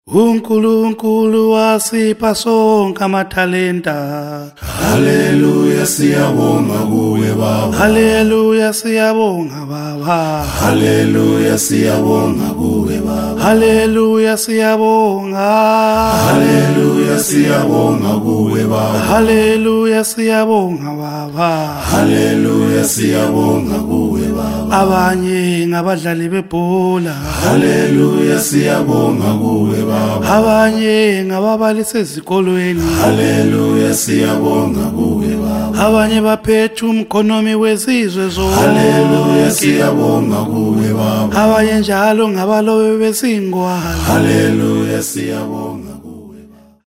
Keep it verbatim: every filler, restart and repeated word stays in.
uNkulunkulu wasipha sonke amathalenta. Haleluya siyabonga kuwe Baba. Haleluya siyabonga Baba. Haleluya siyabonga kuwe Baba. Haleluya siyabonga. Haleluya siyabonga kuwe Baba. Haleluya siyabonga Baba. Haleluya siyabonga kuwe Baba. Abanye ngabadlali bebhola. Haleluya siyabonga kuwe Baba. Abanye ngababalisi ezikolweni. Haleluya siyabonga kuwe Baba. Abanye baphethe umkhonomi wezizwe zonke. Haleluya siyabonga kuwe Baba. Abanye njalo ngabalobe besingwala. Haleluya siyabonga.